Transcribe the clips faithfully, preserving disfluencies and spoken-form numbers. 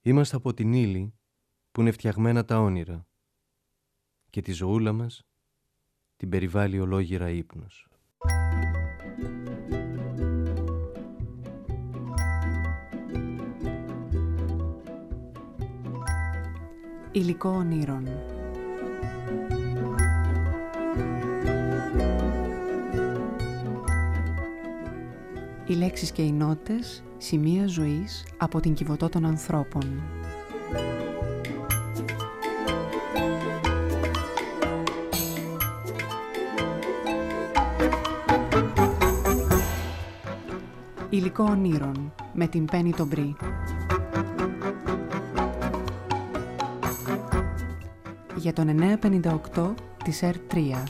Είμαστε από την ύλη που είναι φτιαγμένα τα όνειρα και τη ζωούλα μας την περιβάλλει ολόγυρα ύπνος. Υλικό ονείρων. Οι λέξεις και οι νότες, σημεία ζωής από την Κιβωτό των ανθρώπων. Υλικό ονείρων με την Πέννη τον Μπρι. Για τον εννιακόσια πενήντα οκτώ της Ερ τρία.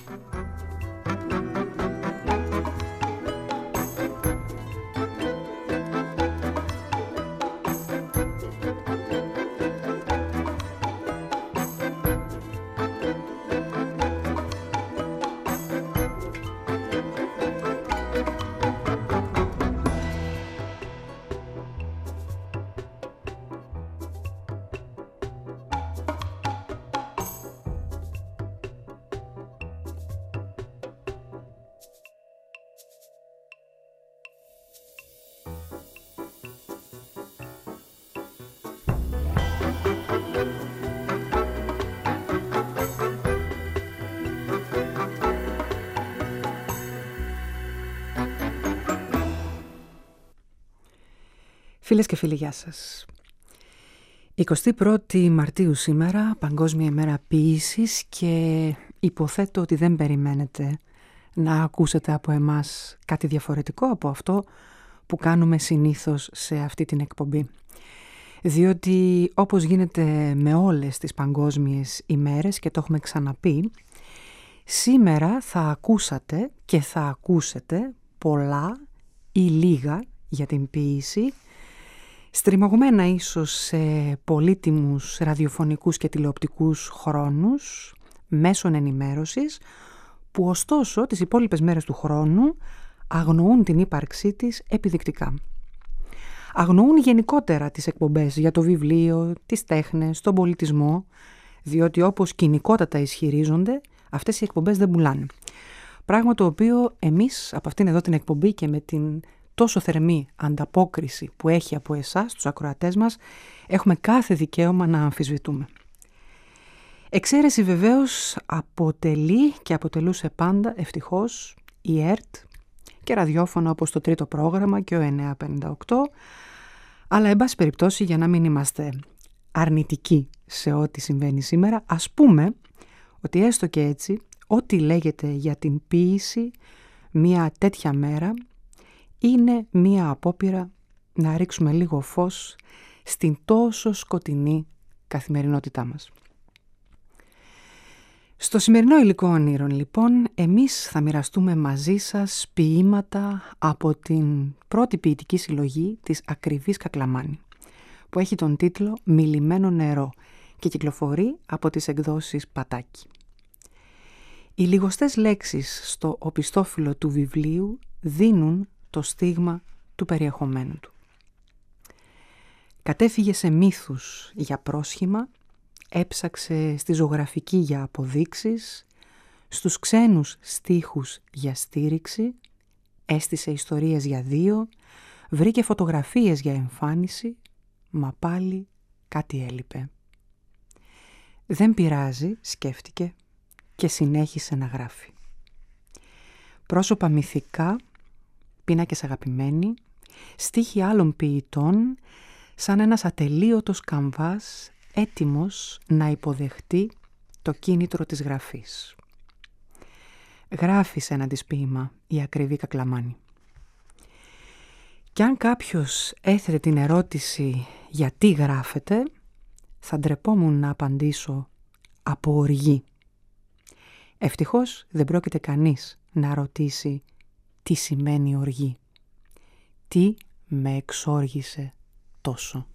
Φίλες και φίλοι, γεια σας. εικοστή πρώτη Μαρτίου σήμερα, Παγκόσμια ημέρα ποίησης, και υποθέτω ότι δεν περιμένετε να ακούσετε από εμάς κάτι διαφορετικό από αυτό που κάνουμε συνήθως σε αυτή την εκπομπή. Διότι όπως γίνεται με όλες τις παγκόσμιες ημέρες, και το έχουμε ξαναπεί, σήμερα θα ακούσατε και θα ακούσετε πολλά ή λίγα για την ποίηση, στριμωγμένα ίσως σε πολύτιμους ραδιοφωνικούς και τηλεοπτικούς χρόνους, μέσων ενημέρωσης, που ωστόσο τις υπόλοιπες μέρες του χρόνου αγνοούν την ύπαρξή της επιδεικτικά. Αγνοούν γενικότερα τις εκπομπές για το βιβλίο, τις τέχνες, τον πολιτισμό, διότι όπως κοινικότατα ισχυρίζονται, αυτές οι εκπομπές δεν πουλάνε. Πράγμα το οποίο εμείς από αυτήν εδώ την εκπομπή και με την τόσο θερμή ανταπόκριση που έχει από εσάς, τους ακροατές μας, έχουμε κάθε δικαίωμα να αμφισβητούμε. Εξαίρεση βεβαίως αποτελεί και αποτελούσε πάντα ευτυχώς η ΕΡΤ και ραδιόφωνο όπως το τρίτο πρόγραμμα και ο εννιακόσια πενήντα οκτώ, αλλά εν πάση περιπτώσει, για να μην είμαστε αρνητικοί σε ό,τι συμβαίνει σήμερα, ας πούμε ότι έστω και έτσι ό,τι λέγεται για την ποίηση μια τέτοια μέρα είναι μία απόπειρα να ρίξουμε λίγο φως στην τόσο σκοτεινή καθημερινότητά μας. Στο σημερινό υλικό ονείρων, λοιπόν, εμείς θα μοιραστούμε μαζί σας ποίηματα από την πρώτη ποιητική συλλογή της Ακριβής Κακλαμάνη, που έχει τον τίτλο «Μιλημένο νερό» και κυκλοφορεί από τις εκδόσεις Πατάκη. Οι λιγοστές λέξεις στο οπιστόφυλλο του βιβλίου δίνουν το στίγμα του περιεχομένου του. Κατέφυγε σε μύθους για πρόσχημα, έψαξε στη ζωγραφική για αποδείξεις, στους ξένους στίχους για στήριξη, έστησε ιστορίες για δύο, βρήκε φωτογραφίες για εμφάνιση, μα πάλι κάτι έλειπε. Δεν πειράζει, σκέφτηκε και συνέχισε να γράφει. Πρόσωπα μυθικά, πίνακες αγαπημένοι, στίχοι άλλων ποιητών, σαν ένας ατελείωτος καμβάς έτοιμος να υποδεχτεί το κίνητρο της γραφής. Γράφει σε ένα της ποίημα η Ακριβή Κακλαμάνη. Κι αν κάποιος έθετε την ερώτηση γιατί γράφετε, θα ντρεπόμουν να απαντήσω από οργή. Ευτυχώς δεν πρόκειται κανείς να ρωτήσει τι σημαίνει οργή. Τι με εξόργησε τόσο.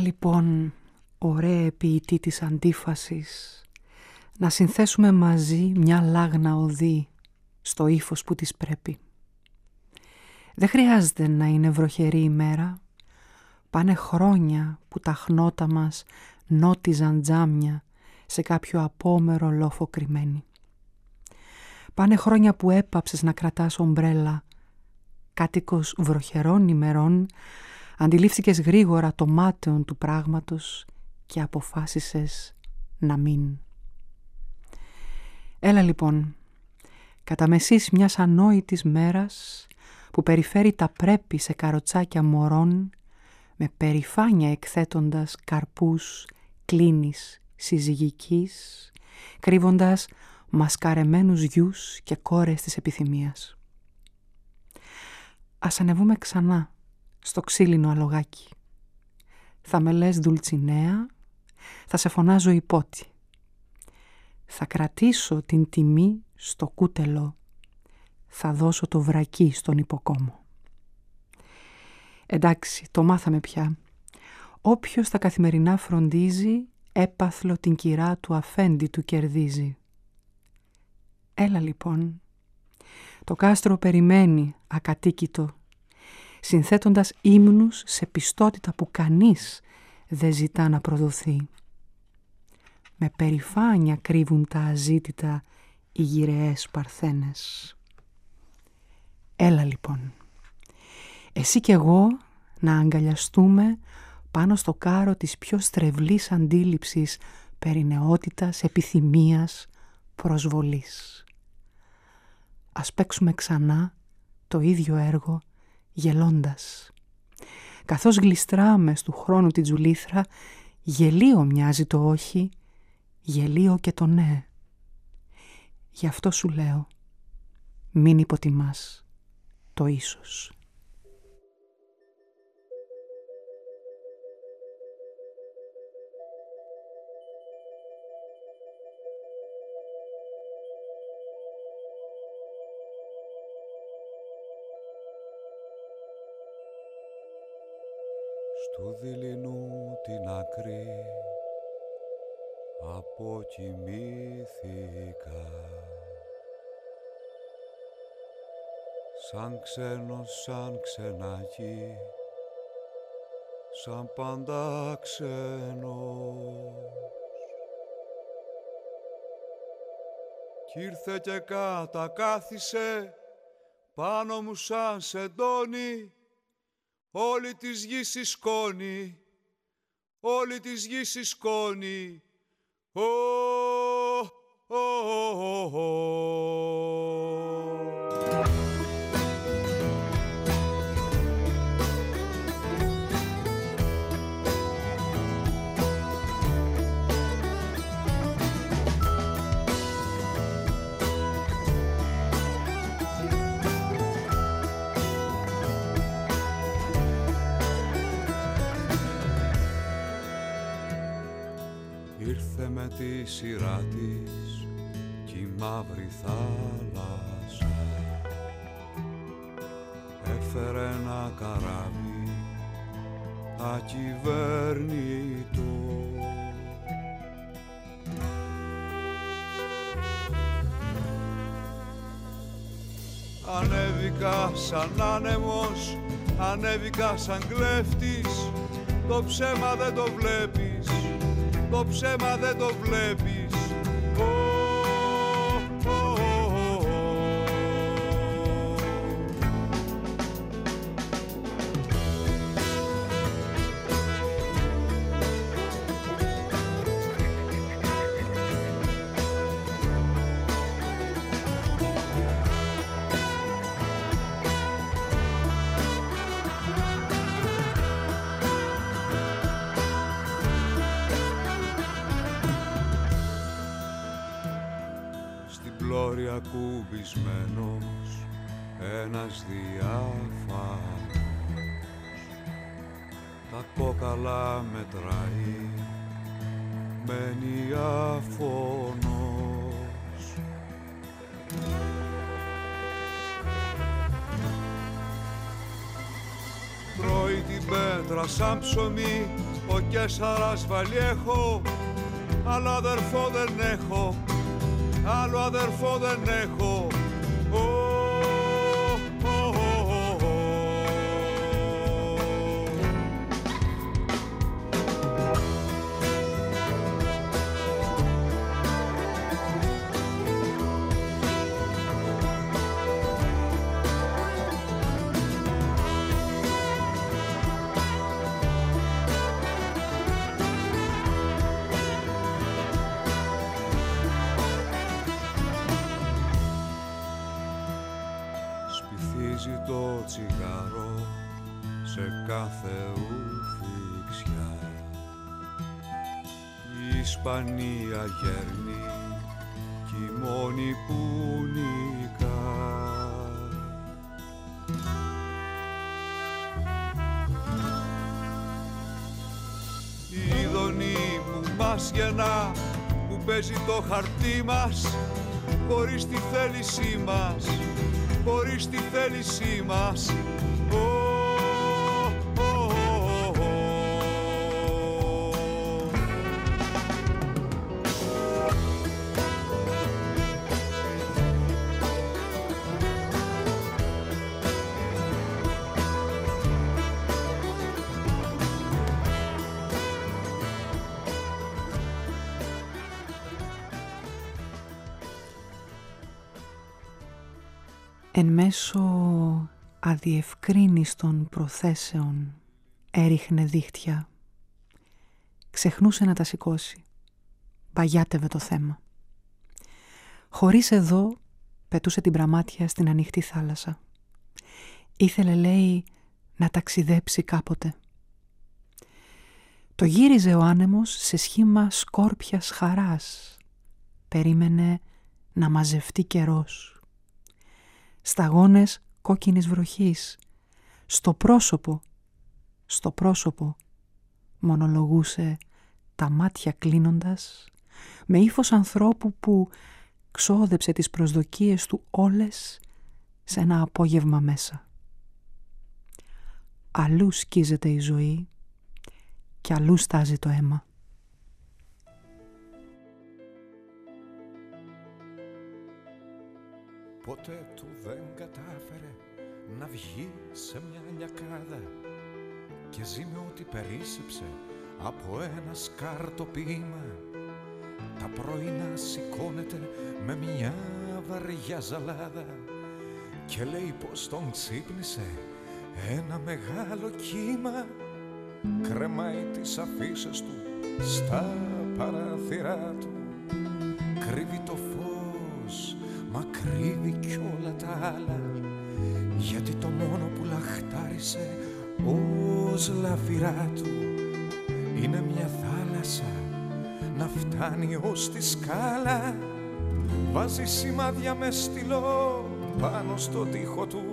λοιπόν, ωραία ποιητή της αντίφασης, να συνθέσουμε μαζί μια λάγνα οδή στο ύφος που της πρέπει. Δεν χρειάζεται να είναι βροχερή ημέρα. Πάνε χρόνια που τα χνότα μας νότιζαν τζάμια σε κάποιο απόμερο λόφο κρυμμένοι. Πάνε χρόνια που έπαψες να κρατάς ομπρέλα. Κάτοικος βροχερών ημερών αντιλήφθηκες γρήγορα το μάταιον του πράγματος και αποφάσισες να μην. Έλα λοιπόν, κατά μεσής μιας ανόητης μέρας που περιφέρει τα πρέπει σε καροτσάκια μωρών, με περηφάνια εκθέτοντας καρπούς κλίνης συζυγικής, κρύβοντας μασκαρεμένους γιους και κόρες της επιθυμίας. Ας ανεβούμε ξανά στο ξύλινο αλογάκι. Θα με λες Δουλτσινέα, θα σε φωνάζω υπότι. Θα κρατήσω την τιμή στο κούτελο, θα δώσω το βρακί στον υποκόμο. Εντάξει, το μάθαμε πια. Όποιος τα καθημερινά φροντίζει, έπαθλο την κυρά του αφέντη του κερδίζει. Έλα λοιπόν, το κάστρο περιμένει ακατοίκητο, συνθέτοντας ύμνους σε πιστότητα που κανείς δεν ζητά να προδοθεί. Με περηφάνεια κρύβουν τα αζήτητα οι γυραιές παρθένες. Έλα λοιπόν, εσύ κι εγώ να αγκαλιαστούμε πάνω στο κάρο της πιο στρεβλής αντίληψης περί νεότητας, επιθυμίας, προσβολής. Ας παίξουμε ξανά το ίδιο έργο γελώντας. Καθώς γλιστράμε του χρόνου την τζουλήθρα, γελίο μοιάζει το όχι, γελίο και το ναι. Γι' αυτό σου λέω, μην υποτιμάς το ίσως. Στου δειλινού την άκρη αποκοιμήθηκα, σαν ξένος, σαν ξενάκι, σαν πάντα ξένος. Κι ήρθε και κατακάθισε πάνω μου σαν σεντόνι, όλη της γης η σκόνη, όλη της γης η σκόνη. Ω, ω, ω, ω. Ήρθε με τη σειρά της κι η μαύρη θάλασσα, έφερε ένα καράβι ακυβέρνητο. Ανέβηκα σαν άνεμος, ανέβηκα σαν κλέφτης, το ψέμα δεν το βλέπεις, το ψέμα δεν το βλέπεις. Oh, oh, oh, oh. Πλώρια κουμπισμένος ένας διάφανος, τα κόκαλα μετράει, μένει αφωνός. Τρώει την πέτρα σαν ψωμί, ο Κέσαρας Βαλιέχο, άλλο αδερφό δεν έχω, άλλο αδερφό δεν έχω. Το τσιγάρο σε κάθε ουφιξιά, η Ισπανία γέρνει κι η μόνη που νικά. Η Ιδονή που μας γεννά, που παίζει το χαρτί μας χωρίς τη θέλησή μας, χωρίς τη θέλησή μας. Εν μέσω αδιευκρίνιστων προθέσεων έριχνε δίχτυα. Ξεχνούσε να τα σηκώσει. Παγιάτευε το θέμα. Χωρίς εδώ πετούσε την πραμάτια στην ανοιχτή θάλασσα. Ήθελε, λέει, να ταξιδέψει κάποτε. Το γύριζε ο άνεμος σε σχήμα σκόρπιας χαράς. Περίμενε να μαζευτεί καιρός. Σταγόνες κόκκινης βροχής, στο πρόσωπο, στο πρόσωπο, μονολογούσε τα μάτια κλείνοντας, με ύφος ανθρώπου που ξόδεψε τις προσδοκίες του όλες σε ένα απόγευμα μέσα. Αλλού σκίζεται η ζωή και αλλού στάζει το αίμα. Ποτέ του δεν κατάφερε να βγει σε μια λιακάδα και ζει με ό,τι περίσσεψε από ένα σκαρτοπίμα. Τα πρωινά σηκώνεται με μια βαριά ζαλάδα και λέει πως τον ξύπνησε ένα μεγάλο κύμα. Κρεμάει τις αφίσες του στα παράθυρά του, κρύβει το φως, μα κρύβει κι όλα τα άλλα, γιατί το μόνο που λαχτάρισε ως λαφυρά του είναι μια θάλασσα να φτάνει ως τη σκάλα. Βάζει σημάδια με στυλό πάνω στο τοίχο του,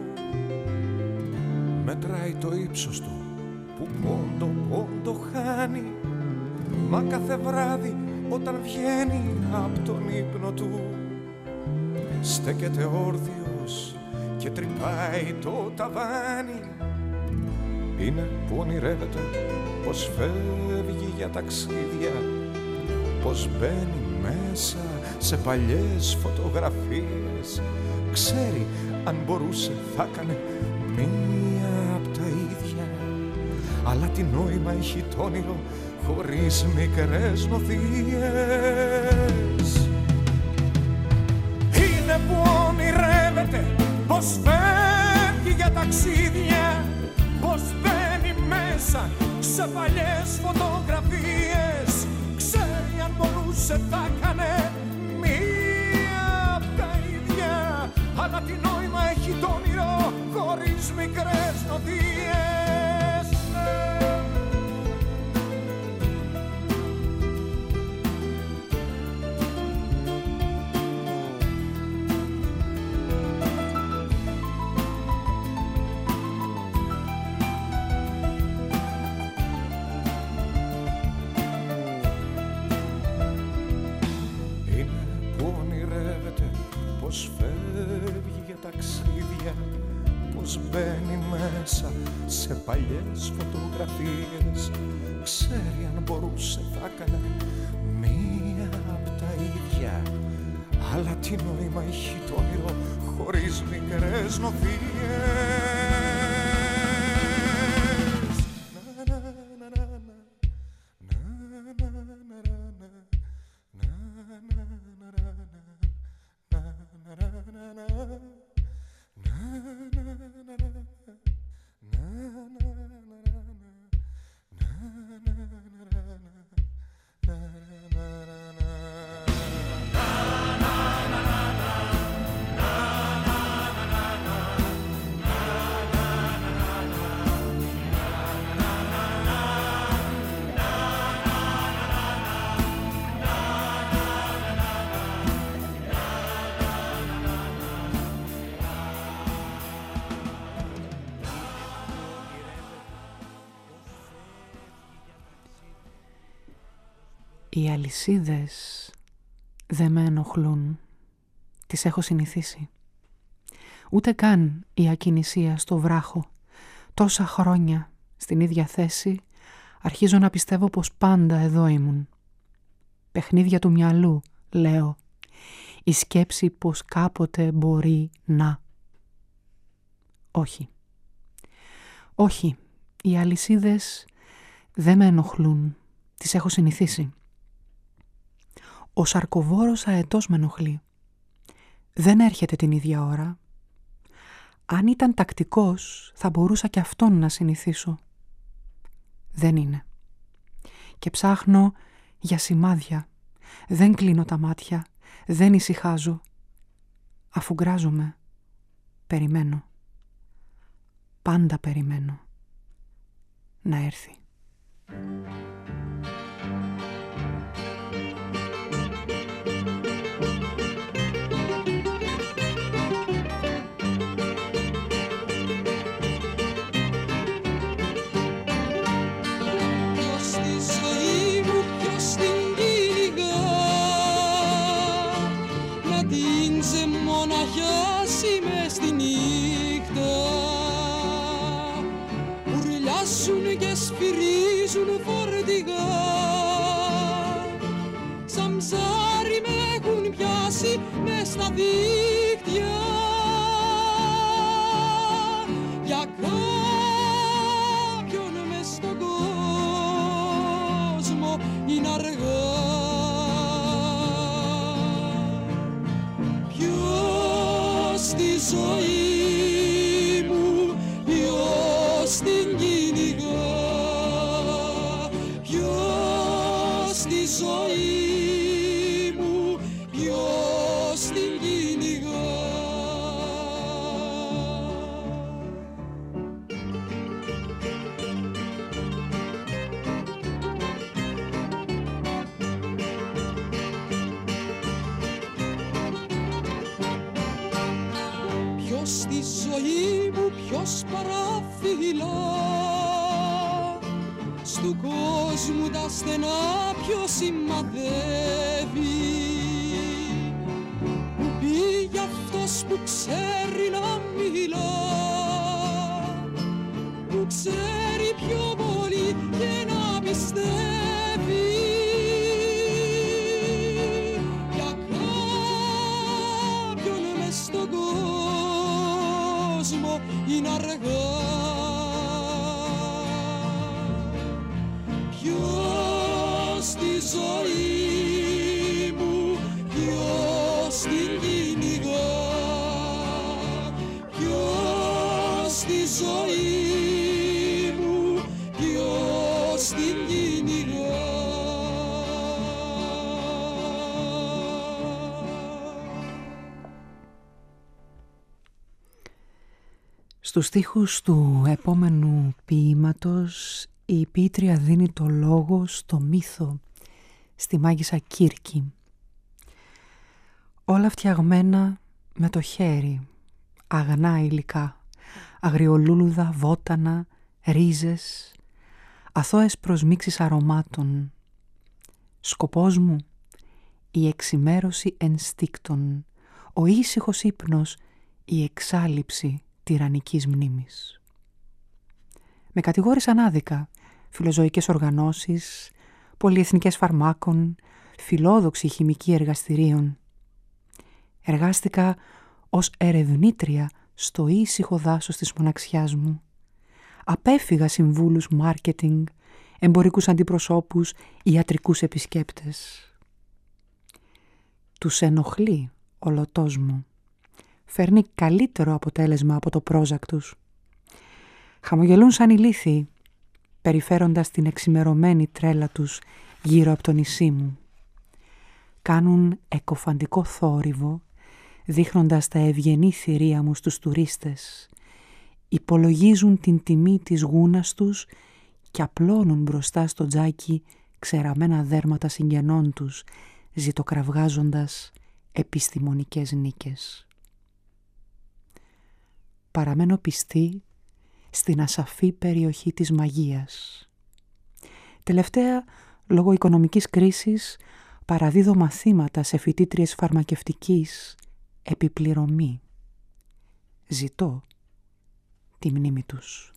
μετράει το ύψος του που πόντο πόντο χάνει, μα κάθε βράδυ όταν βγαίνει από τον ύπνο του στέκεται όρθιος και τρυπάει το ταβάνι. Είναι που ονειρεύεται πως φεύγει για ταξίδια, πως μπαίνει μέσα σε παλιές φωτογραφίες. Ξέρει αν μπορούσε θα έκανε μία απ' τα ίδια, αλλά τι νόημα έχει το όνειρο χωρίς μικρές νοθείες. Είναι που ονειρεύεται πως φεύγει για ταξίδια, πως μπαίνει μέσα σε παλιές φωτογραφίες. Ξέρει αν μπορούσε θα έκανε μία απ' τα ίδια, αλλά τι νόημα έχει το όνειρο χωρίς μικρές νοθείες. πως μπαίνει μέσα σε παλιές φωτογραφίες. Ξέρει αν μπορούσε θα έκανε μία απ' τα ίδια. Αλλά τι νόημα έχει το όνειρο χωρίς μικρές νοθείες. Οι αλυσίδες δεν με ενοχλούν, τις έχω συνηθίσει. Ούτε καν η ακινησία στο βράχο. Τόσα χρόνια στην ίδια θέση αρχίζω να πιστεύω πως πάντα εδώ ήμουν. Παιχνίδια του μυαλού, λέω. Η σκέψη πως κάποτε μπορεί να. Όχι. Όχι, οι αλυσίδες δεν με ενοχλούν, τις έχω συνηθίσει. Ο σαρκοβόρος αετός με ενοχλεί. Δεν έρχεται την ίδια ώρα. Αν ήταν τακτικός, θα μπορούσα και αυτόν να συνηθίσω. Δεν είναι. Και ψάχνω για σημάδια. Δεν κλείνω τα μάτια. Δεν ησυχάζω. Αφουγκράζομαι. Περιμένω. Πάντα περιμένω. Να έρθει. Και σφυρίζουν φορτηγά, σαν ψάρι με έχουν πιάσει μες στα δίκτυα. Για κάποιον μες στον κόσμο είναι αργά. Ποιος στη ζωή μου, ποιος την κυνηγά. Στη ζωή μου ποιος την κυνηγά. Ποιος στη ζωή μου ποιος παραφυλά. Στου κόσμου τα στενά ποιος σημαδεύει. Που πήγε αυτός που ξέρει να μιλά, που ξέρει πιο πολύ και να πιστεύει. Για κάποιον μες στον κόσμο είναι αργά. Στη ζωή μου ποιος την κυνηγά. Ποιος στη ζωή μου ποιος την κυνηγά. Στους στίχους του επόμενου ποίηματος η ποίτρια δίνει το λόγο στο μύθο, στη μάγισσα Κύρκη. Όλα φτιαγμένα με το χέρι, αγνά υλικά, αγριολούλουδα, βότανα, ρίζες, αθώες προσμίξεις αρωμάτων. Σκοπός μου, η εξημέρωση ενστίκτων, ο ήσυχος ύπνος, η εξάλειψη τυραννικής μνήμης. Με κατηγόρησαν άδικα φιλοζωικές οργανώσεις, πολυεθνικές φαρμάκων, φιλόδοξη χημική εργαστηρίων. Εργάστηκα ως ερευνήτρια στο ήσυχο δάσος της μοναξιάς μου. Απέφυγα συμβούλους μάρκετινγκ, εμπορικούς αντιπροσώπους, ιατρικούς επισκέπτες. Τους ενοχλεί ο λωτός μου. Φέρνει καλύτερο αποτέλεσμα από το πρόζακ τους. Χαμογελούν σαν ηλίθιοι, περιφέροντας την εξημερωμένη τρέλα τους γύρω από το νησί μου. Κάνουν εκοφαντικό θόρυβο, δείχνοντας τα ευγενή θηρία μου στους τουρίστες. Υπολογίζουν την τιμή της γούνας τους και απλώνουν μπροστά στο τζάκι ξεραμένα δέρματα συγγενών τους, ζητοκραυγάζοντας επιστημονικές νίκες. Παραμένω πιστή στην ασαφή περιοχή της μαγείας. Τελευταία, λόγω οικονομικής κρίσης, παραδίδω μαθήματα σε φοιτήτριες φαρμακευτικής επιπληρωμή. Ζητώ τη μνήμη τους.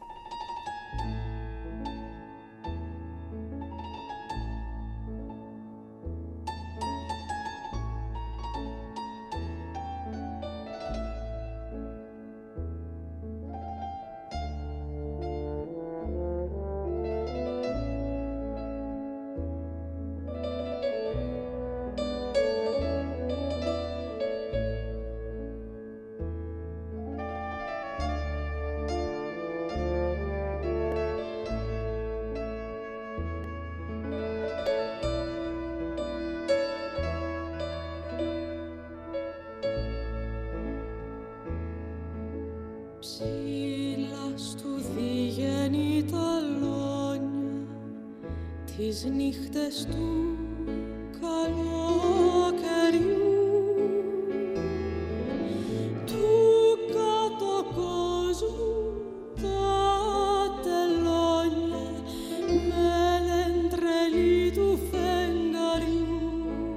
τις νύχτες του καλοκαιριού του κάτω κόσμου τα τελώνια με λεντρελή του φεγγαριού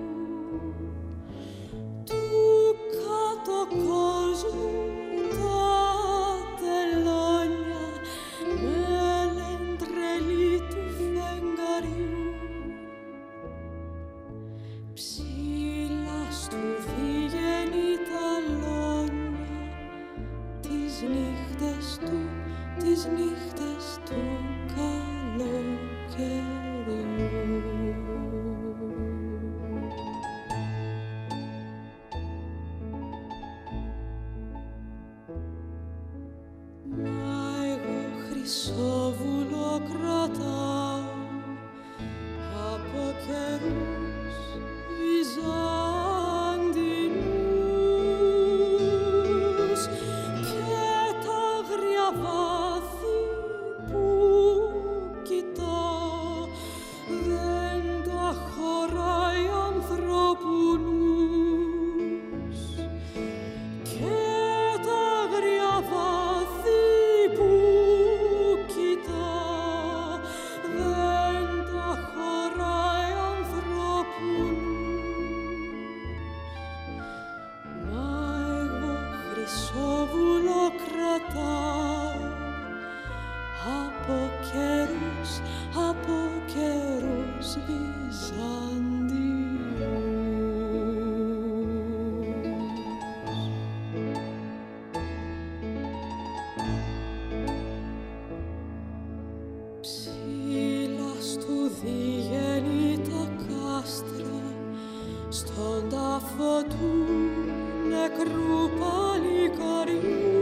του κάτω κόσμου τα τελώνια με λεντρελή του φεγγαριού ψηλά στου φύγαινει τα λόνια τις νύχτες του, τις νύχτες του καλοκαιριού. Μα εγώ χρυσόβουλο κρατάω από καιρούς βυζαντινούς και τα άγρια βάθη που κοιτάω δεν τα χωράει ανθρώπου νους και τα άγρια βάθη που κοιτάω δεν τα χωράει ανθρώπου νους. Μα εγώ χρυσόβουλο κρατάω από καιρούς, από καιρούς Βυζαντινούς. Ψηλά στου διγένει τα κάστρα στον τάφο του νεκρού παλικαριού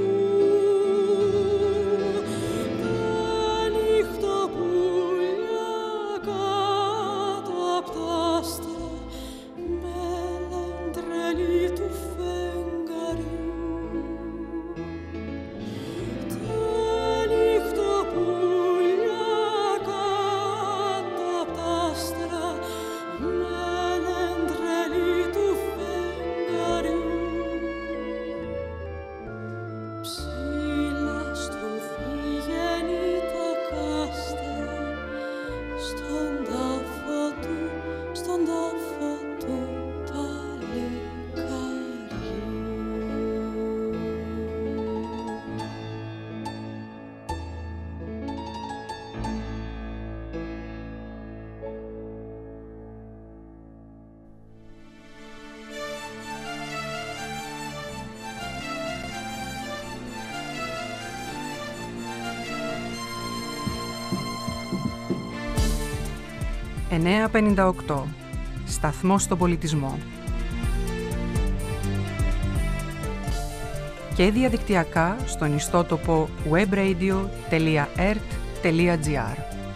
τα νυχτοπούλια κάτω απ' τ' άστρα με λεντρελή του φεγγαριού τα νυχτοπούλια κάτω απ' τ' άστρα με λεντρελή του φεγγαριού. εννιακόσια πενήντα οκτώ. Σταθμός στον πολιτισμό. Και διαδικτυακά στον ιστότοπο webradio τελεία e r t τελεία g r.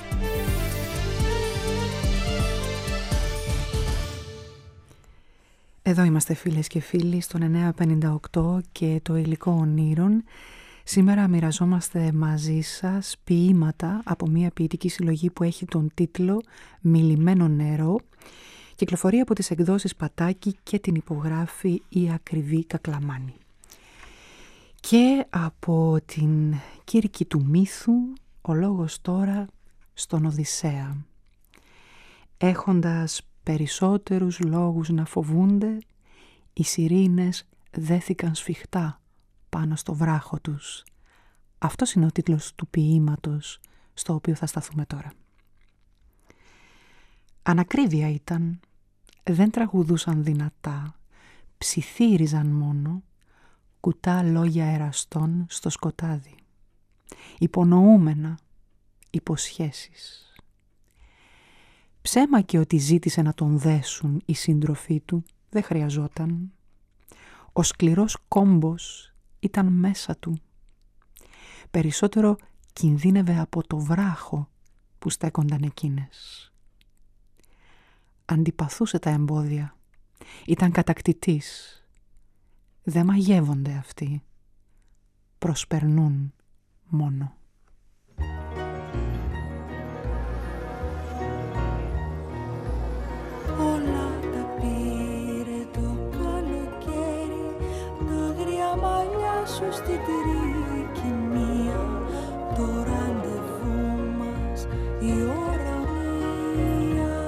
Εδώ είμαστε φίλες και φίλοι στον εννιακόσια πενήντα οκτώ και το υλικό ονείρων. Σήμερα μοιραζόμαστε μαζί σας ποίηματα από μια ποιητική συλλογή που έχει τον τίτλο «Μυλημένο νερό». Κυκλοφορεί από τις εκδόσεις Πατάκη και την υπογράφει η Ακριβή Κακλαμάνη. Και από την Κήρυκη του Μύθου, ο λόγος τώρα στον Οδυσσέα. Έχοντας περισσότερους λόγους να φοβούνται, οι σιρήνες δέθηκαν σφιχτά πάνω στο βράχο τους. Αυτός είναι ο τίτλος του ποίηματος στο οποίο θα σταθούμε τώρα. Ανακρίβεια ήταν, δεν τραγουδούσαν δυνατά, ψιθύριζαν μόνο, κουτά λόγια εραστών στο σκοτάδι. Υπονοούμενα, υποσχέσεις. Ψέμα και ότι ζήτησε να τον δέσουν οι σύντροφοί του, δεν χρειαζόταν. Ο σκληρός κόμπος ήταν μέσα του. Περισσότερο κινδύνευε από το βράχο που στέκονταν εκείνες. Αντιπαθούσε τα εμπόδια. Ήταν κατακτητής. Δεν μαγεύονται αυτοί. Προσπερνούν μόνο. Όλα τα πήρε το καλοκαίρι, τα αγρία μαλλιά σου στην τρικυμία, το ραντεβού μας η ώρα μία.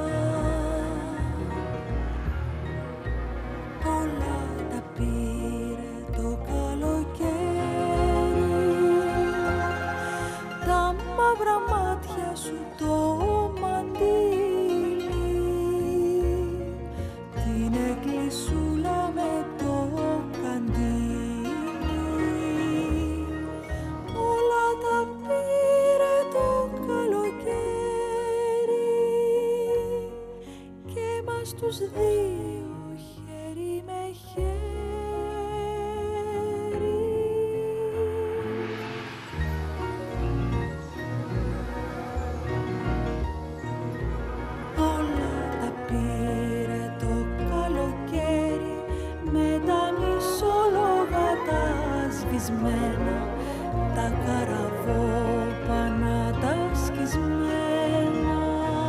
Όλα τα πήρε το καλοκαίρι, τα μαύρα μάτια σου το μαντίλι, την εκκλησούλα με το καντήλι. Όλα τα πήρε το καλοκαίρι και μας τους δύο χέρι με χέρι. Όλα τα πήρε το καλοκαίρι με τα μισόλογα τα σβησμένα, τα καραβόπανα τα σκισμένα.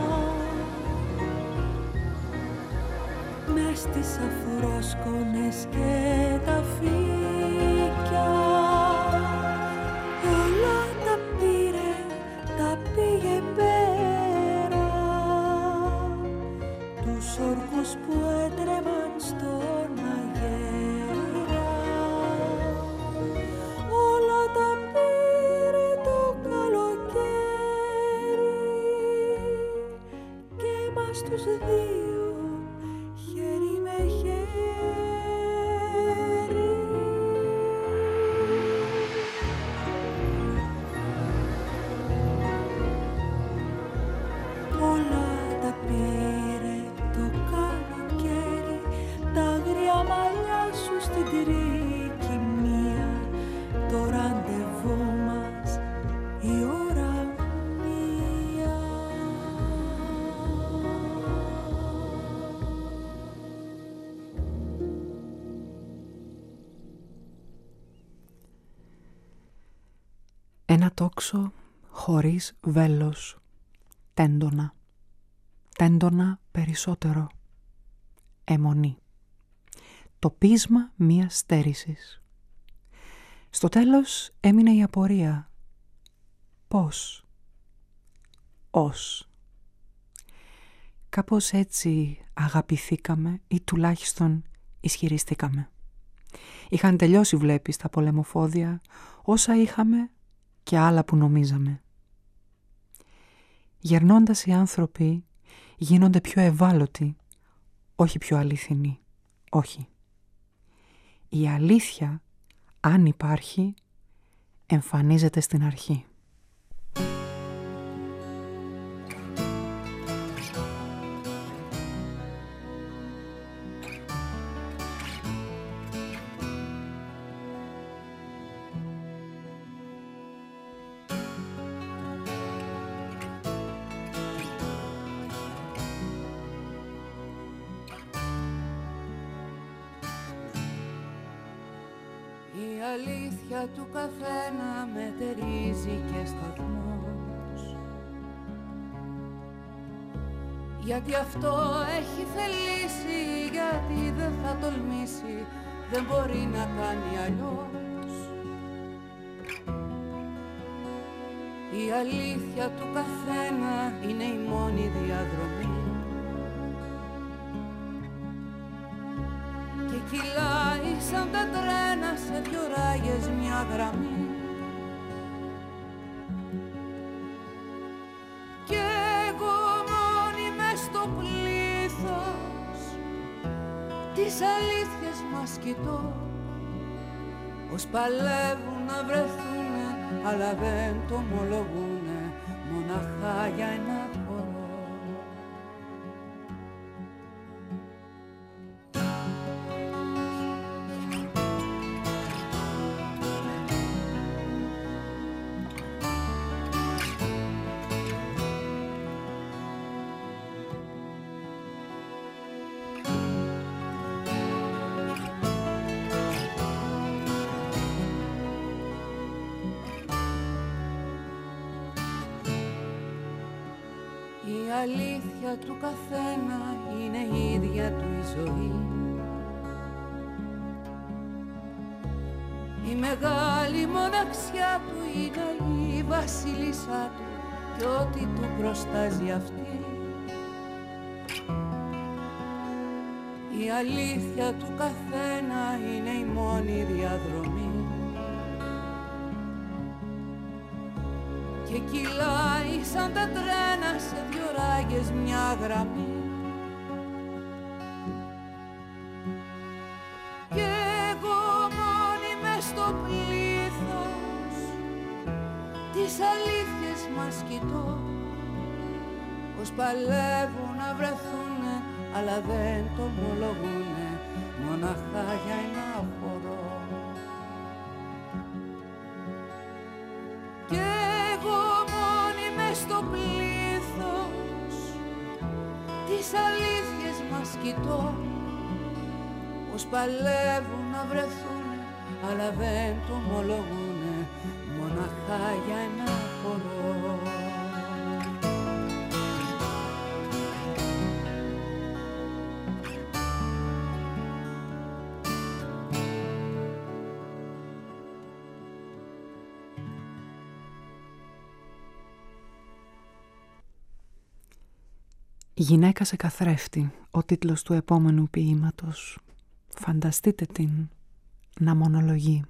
Μες στις αφρόσκονες και τα φύκια, όλα τα πήρε, τα πήγε πέρα, τους όρκους που έτρεμαν στον αγέρα. Όλα τα πήρε το καλοκαίρι και μας τους δύο χέρι με χέρι. Όλα τα πήρε το καλοκαίρι, τα αγρία μαλλιά σου στην τρικυμία, το ραντεβού μας η ώρα μία. Ένα τόξο χωρίς βέλος, τέντονα, τέντονα περισσότερο, αιμονή. Το πείσμα μιας στέρησης. Στο τέλος έμεινε η απορία. Πώς? Ως. Κάπως έτσι αγαπηθήκαμε ή τουλάχιστον ισχυριστήκαμε. Είχαν τελειώσει, βλέπεις, τα πολεμοφόδια, όσα είχαμε και άλλα που νομίζαμε. Γερνώντας οι άνθρωποι γίνονται πιο ευάλωτοι, όχι πιο αληθινοί, όχι. Η αλήθεια, αν υπάρχει, εμφανίζεται στην αρχή. Η αλήθεια του καθένα μετερίζει και σταθμός, γιατί αυτό έχει θελήσει, γιατί δεν θα τολμήσει, δεν μπορεί να κάνει αλλιώς. Η αλήθεια του καθένα είναι η μόνη διαδρομή και κυλάει σαν τα τρένα σε δυο ράγες μια γραμμή. Και εγώ μόνη μες στο πλήθος τις αλήθειες μας κοιτώ, πως παλεύουν να βρεθούνε αλλά δεν το ομολογούνε, μοναχά για ένα χώρο. Η αλήθεια του καθένα είναι η ίδια του η ζωή. Η μεγάλη μοναξιά του είναι η βασίλισσά του και ό,τι του προστάζει αυτή. Η αλήθεια του καθένα είναι η μόνη διαδρομή και κυλάει σαν τα τρένα σε δυο ράγες μια γραμμή. Και εγώ μόνη μες στο πλήθος τις αλήθειες μας κοιτώ, πως παλεύουν να βρεθούνε αλλά δεν το ομολογούνε, μοναχά για ένα χώρο. Στο πλήθος τις αλήθειες μας κοιτώ, πως παλεύουν να βρεθούνε αλλά δεν το ομολογούνε, μοναχά για ένα χώρο. «Γυναίκα σε καθρέφτη», ο τίτλος του επόμενου ποίηματος. Φανταστείτε την να μονολογεί.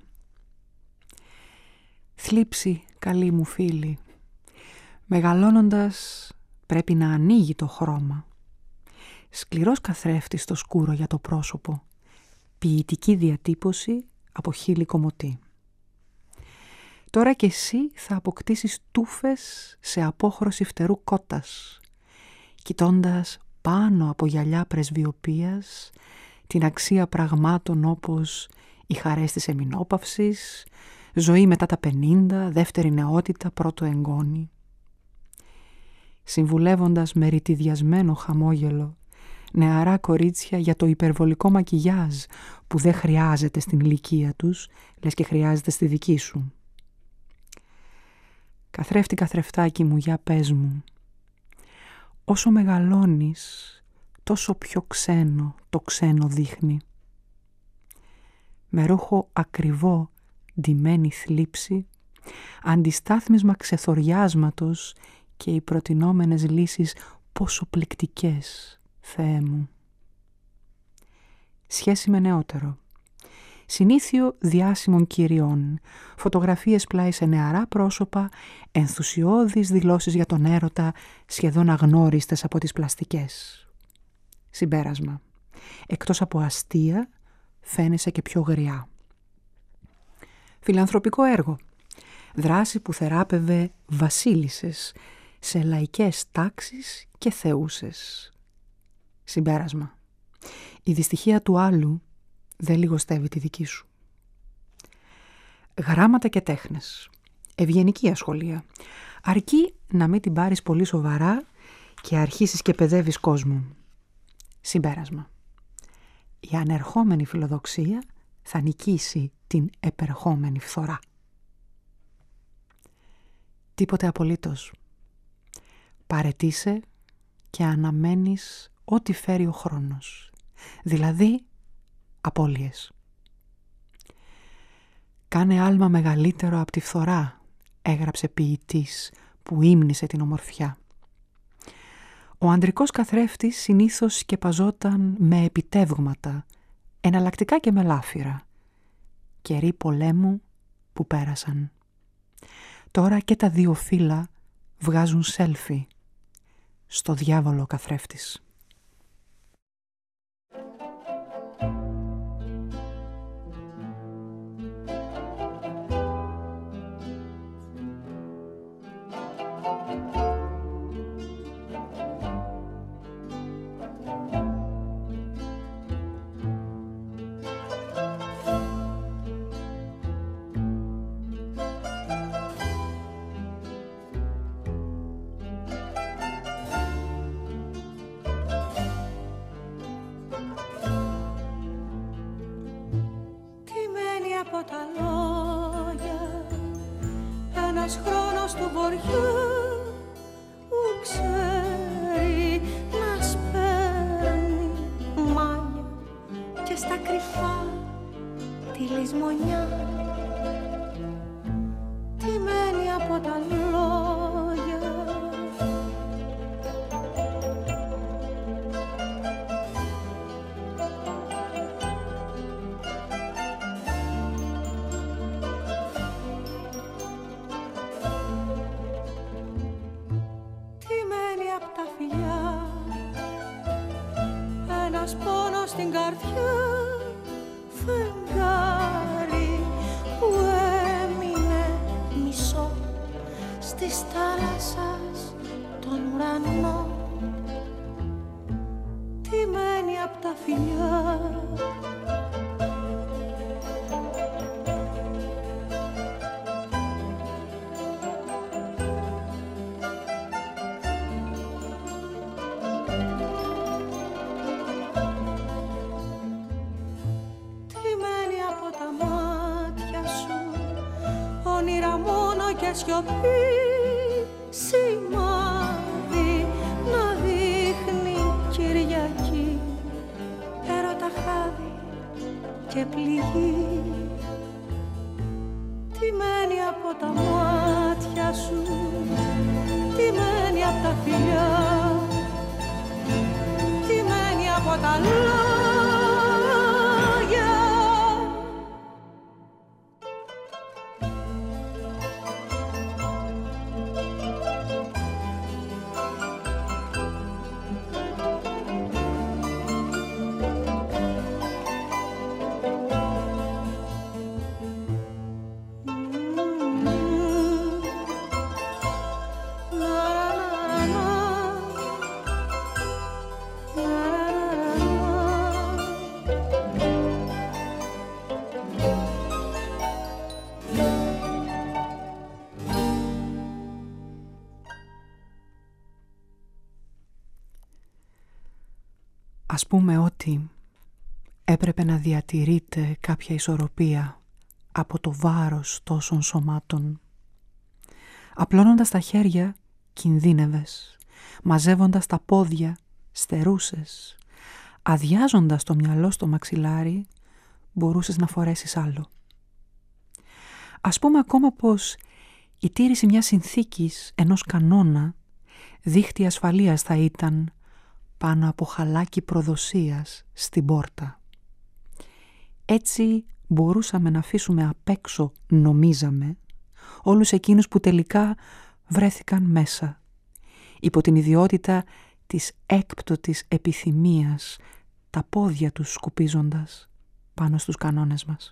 Θλίψη, καλή μου φίλη, μεγαλώνοντας πρέπει να ανοίγει το χρώμα. Σκληρός καθρέφτης στο σκούρο για το πρόσωπο, ποιητική διατύπωση από χείλη κομωτή. Τώρα κι εσύ θα αποκτήσεις τούφες σε απόχρωση φτερού κότας, κοιτώντας πάνω από γυαλιά πρεσβειοποίας την αξία πραγμάτων όπως οι χαρές της εμεινόπαυσης, ζωή μετά τα πενήντα, δεύτερη νεότητα, πρώτο εγγόνι. Συμβουλεύοντας με ρητιδιασμένο χαμόγελο νεαρά κορίτσια για το υπερβολικό μακιγιάζ που δεν χρειάζεται στην ηλικία τους, λες και χρειάζεται στη δική σου. Καθρέφτη καθρεφτάκι μου, για πες μου, όσο μεγαλώνεις, τόσο πιο ξένο το ξένο δείχνει. Με ρούχο ακριβό ντυμένη θλίψη, αντιστάθμισμα ξεθοριάσματος και οι προτινόμενες λύσεις πόσο πληκτικές, Θεέ μου. Σχέση με νεότερο. Συνήθιο διάσημων κυριών, φωτογραφίες πλάι σε νεαρά πρόσωπα, ενθουσιώδεις δηλώσεις για τον έρωτα, σχεδόν αγνώριστες από τις πλαστικές. Συμπέρασμα. Εκτός από αστεία, φαίνεσαι και πιο γριά. Φιλανθρωπικό έργο. Δράση που θεράπευε βασίλισσες σε λαϊκές τάξεις και θεούσες. Συμπέρασμα. Η δυστυχία του άλλου δεν λιγοστεύει τη δική σου. Γράμματα και τέχνες. Ευγενική ασχολία. Αρκεί να μην την πάρεις πολύ σοβαρά και αρχίσεις και παιδεύεις κόσμο. Συμπέρασμα. Η ανερχόμενη φιλοδοξία θα νικήσει την επερχόμενη φθορά. Τίποτε απολύτως. Παραιτήσαι και αναμένεις ό,τι φέρει ο χρόνος, δηλαδή απώλειες. «Κάνε άλμα μεγαλύτερο από τη φθορά», έγραψε ποιητής που ύμνησε την ομορφιά. Ο ανδρικός καθρέφτης συνήθως σκεπαζόταν με επιτεύγματα, εναλλακτικά και με λάφυρα, καιροί πολέμου που πέρασαν. Τώρα και τα δύο φύλλα βγάζουν σέλφι. Στο διάβολο ο καθρέφτης. Στην καρδιά φεγγάρι που έμεινε μισό στις θάλασσας τον ουρανό, τιμένη απ' τα φιλιά. Σιωπή σημάδι να δείχνει Κυριακή, έρωτα χάδι και πληγή, τιμένη από τα μάτια σου, τιμένη από τα φιλιά, τιμένη από τα λόγια. Ας πούμε ότι έπρεπε να διατηρείται κάποια ισορροπία από το βάρος τόσων σωμάτων. Απλώνοντας τα χέρια κινδύνευες, μαζεύοντας τα πόδια στερούσες, αδειάζοντας το μυαλό στο μαξιλάρι μπορούσες να φορέσεις άλλο. Ας πούμε ακόμα πως η τήρηση μιας συνθήκης, ενός κανόνα, δίχτυ ασφαλείας θα ήταν πάνω από χαλάκι προδοσίας στην πόρτα. Έτσι μπορούσαμε να αφήσουμε απ' έξω, νομίζαμε, όλους εκείνους που τελικά βρέθηκαν μέσα, υπό την ιδιότητα της έκπτωτης επιθυμίας, τα πόδια τους σκουπίζοντας πάνω στους κανόνες μας.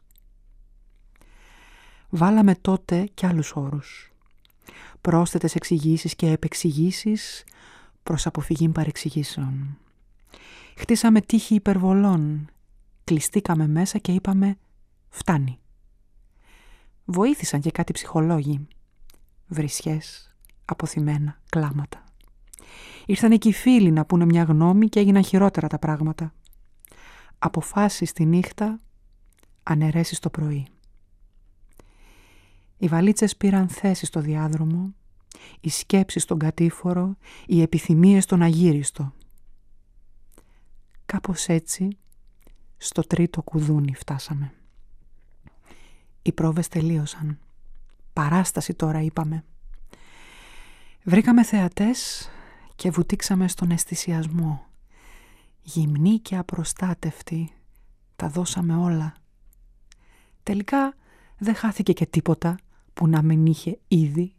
Βάλαμε τότε κι άλλους όρους, πρόσθετες εξηγήσεις και επεξηγήσεις προς αποφυγή παρεξηγήσεων. Χτίσαμε τείχη υπερβολών, κλειστήκαμε μέσα και είπαμε «φτάνει». Βοήθησαν και κάτι ψυχολόγοι, βρισιές, αποθυμένα, κλάματα. Ήρθαν εκεί οι φίλοι να πούνε μια γνώμη και έγιναν χειρότερα τα πράγματα. Αποφάσεις τη νύχτα, αναιρέσεις το πρωί. Οι βαλίτσες πήραν θέση στο διάδρομο, οι σκέψεις στον κατήφορο, οι επιθυμίες στον αγύριστο. Κάπως έτσι, στο τρίτο κουδούνι φτάσαμε. Οι πρόβες τελείωσαν. Παράσταση τώρα είπαμε. Βρήκαμε θεατές και βουτήξαμε στον αισθησιασμό. Γυμνοί και απροστάτευτοι, τα δώσαμε όλα. Τελικά δεν χάθηκε και τίποτα που να μην είχε ήδη.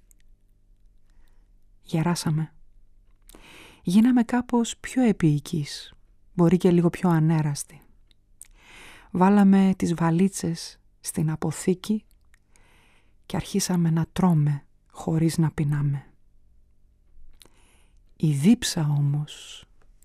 Γεράσαμε. Γίναμε κάπως πιο επίοικείς, μπορεί και λίγο πιο ανέραστοι. Βάλαμε τις βαλίτσες στην αποθήκη και αρχίσαμε να τρώμε χωρίς να πεινάμε. Η δίψα όμως...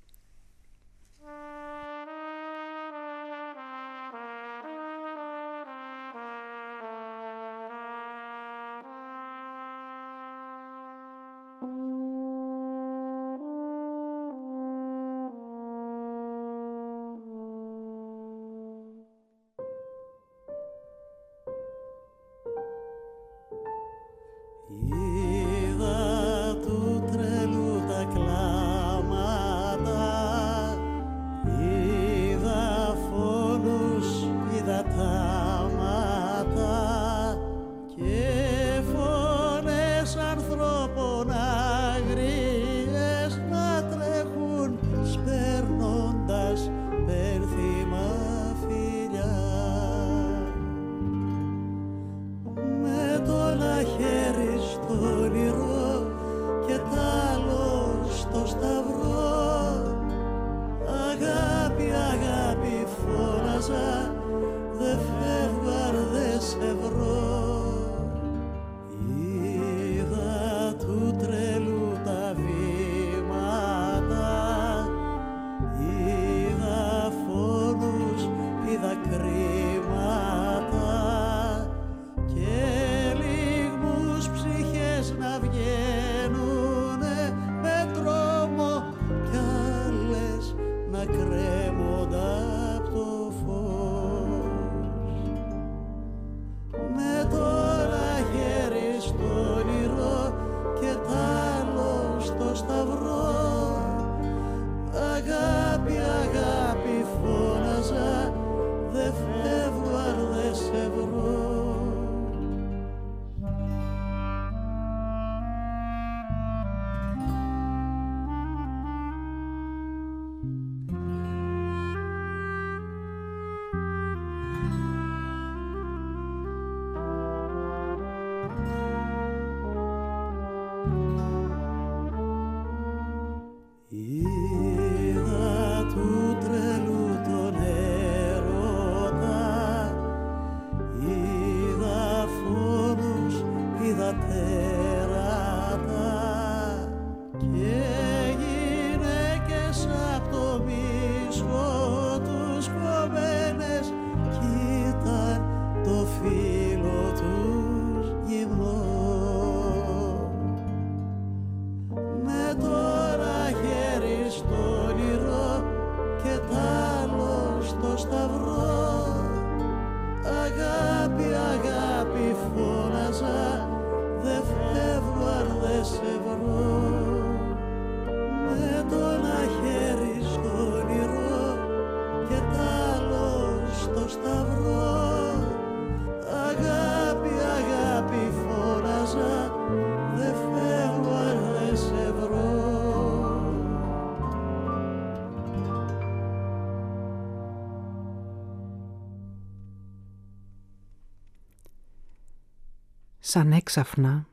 Σαν έξαφνα,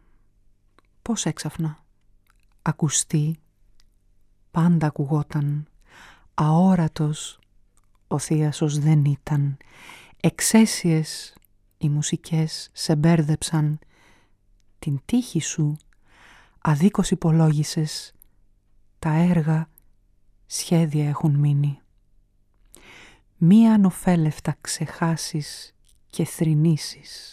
πώς έξαφνα, ακουστεί, πάντα ακουγόταν, αόρατος ο θίασος δεν ήταν, εξαίσιες οι μουσικές σε μπέρδεψαν, την τύχη σου αδίκως υπολόγισες, τα έργα σχέδια έχουν μείνει. Μη ανοφέλευτα ξεχάσεις και θρηνήσεις.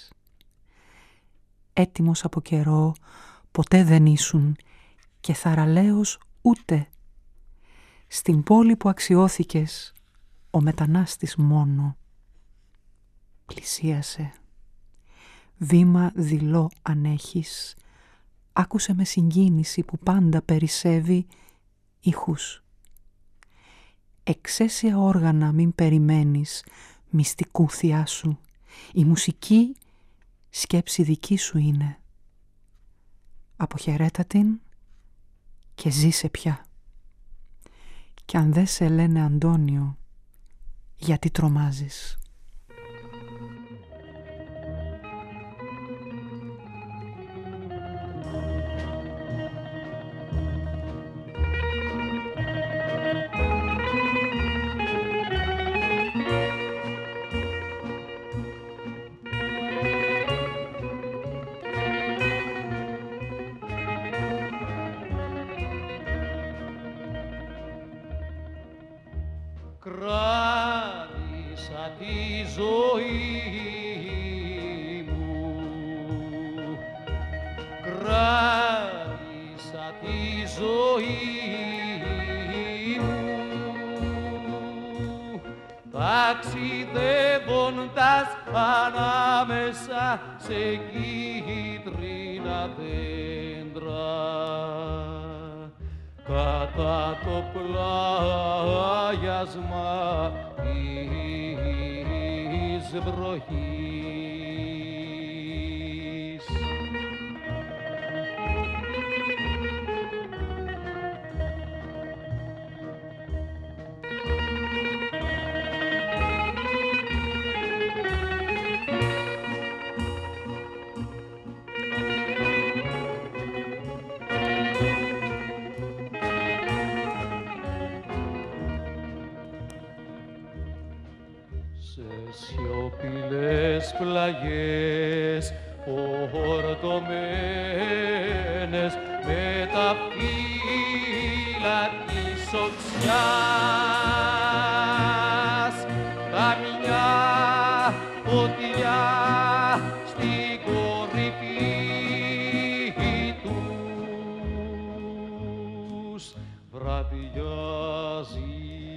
Έτοιμος από καιρό ποτέ δεν ήσουν και θαραλέος ούτε. Στην πόλη που αξιώθηκες ο μετανάστης μόνο. πλησίασε. Βήμα δειλό αν έχεις, άκουσε με συγκίνηση που πάντα περισσεύει ήχους. Εξαίσια όργανα μην περιμένεις, μυστικού θεία σου. Η μουσική σκέψη δική σου είναι. Αποχαιρέτα την και ζήσε πια. Κι αν δεν σε λένε Αντώνιο, γιατί τρομάζεις? Κράτησα τη ζωή μου, κράτησα τη ζωή μου, ταξιδεύοντας ανάμεσα σε κίτρινα δέντρα, κατά το πλάγιασμα της βροχής. Σιωπηλές πλαγιές φορτωμένες με τα φύλλα της οξιάς, καμιά φωτιά στην κορυφή τους βραδιάζει.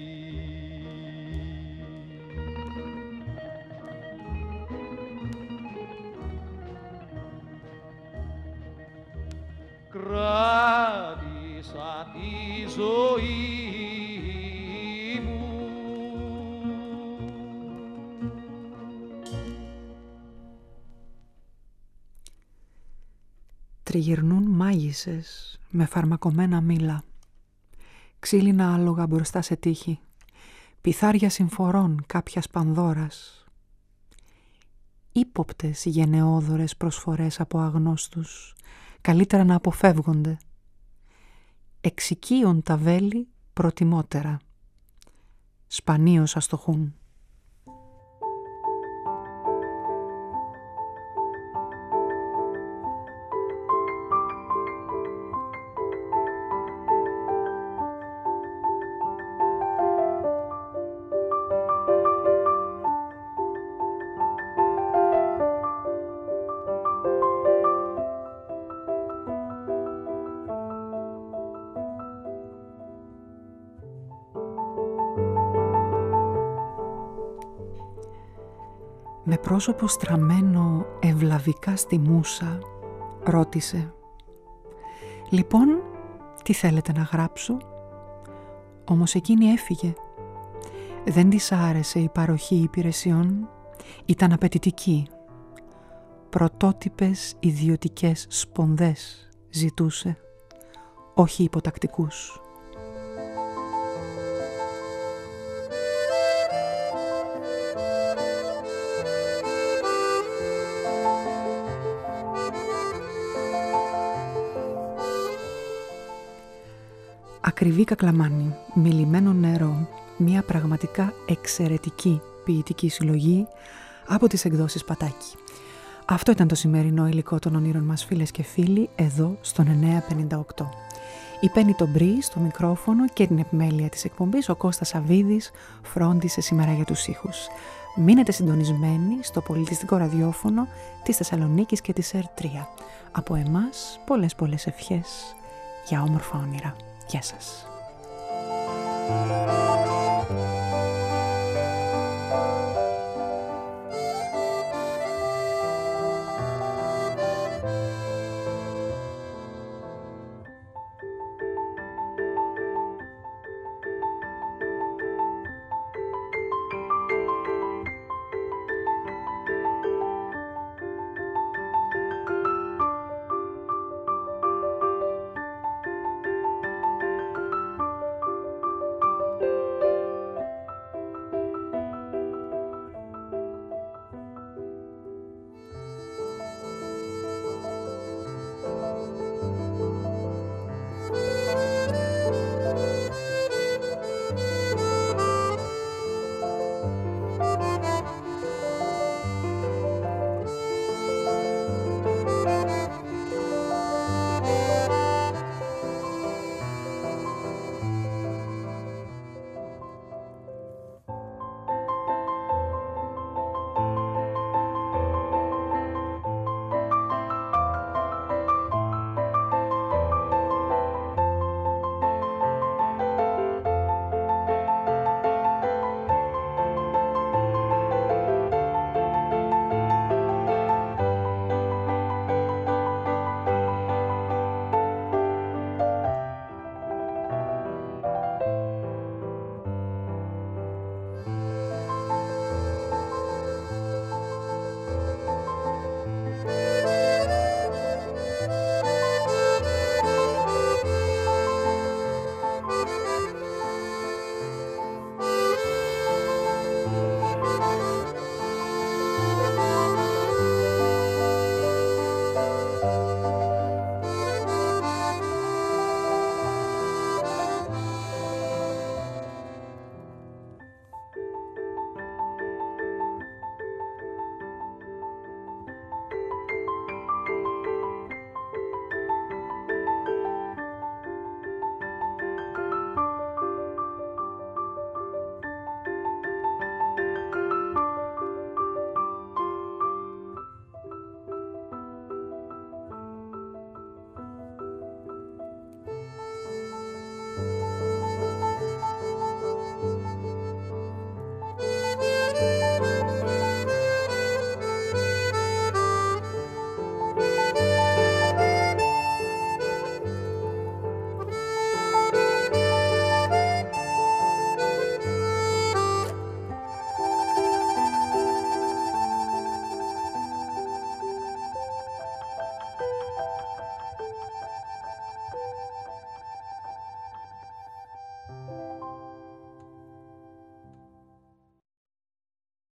Κράτησα τη ζωή μου. Τριγυρνούν μάγισσες με φαρμακωμένα μήλα, ξύλινα άλογα μπροστά σε τείχη, πιθάρια συμφορών κάποιας πανδώρας, ύποπτες γενναιόδωρες προσφορές από αγνώστους, καλύτερα να αποφεύγονται. Εξοικείων τα βέλη προτιμότερα, σπανίως αστοχούν. Με πρόσωπο στραμμένο ευλαβικά στη μούσα, ρώτησε «Λοιπόν, τι θέλετε να γράψω?» Όμως εκείνη έφυγε. Δεν της άρεσε η παροχή υπηρεσιών, ήταν απαιτητική. Πρωτότυπες ιδιωτικές σπονδές ζητούσε, όχι υποτακτικούς. Ακριβή κακλαμάνη, μιλημένο νερό, μια πραγματικά εξαιρετική ποιητική συλλογή από τις εκδόσεις Πατάκη. Αυτό ήταν το σημερινό υλικό των ονείρων μας, φίλες και φίλοι, εδώ στον εννιά πενήντα οκτώ. Η Πέννη τον Μπρι στο μικρόφωνο και την επιμέλεια της εκπομπής, ο Κώστας Σαββίδης φρόντισε σήμερα για τους ήχους. Μείνετε συντονισμένοι στο πολιτιστικό ραδιόφωνο της Θεσσαλονίκης και της ΕΡ τρία. Από εμάς πολλές πολλές ευχές για όμορφα όνειρα. Γεια σας.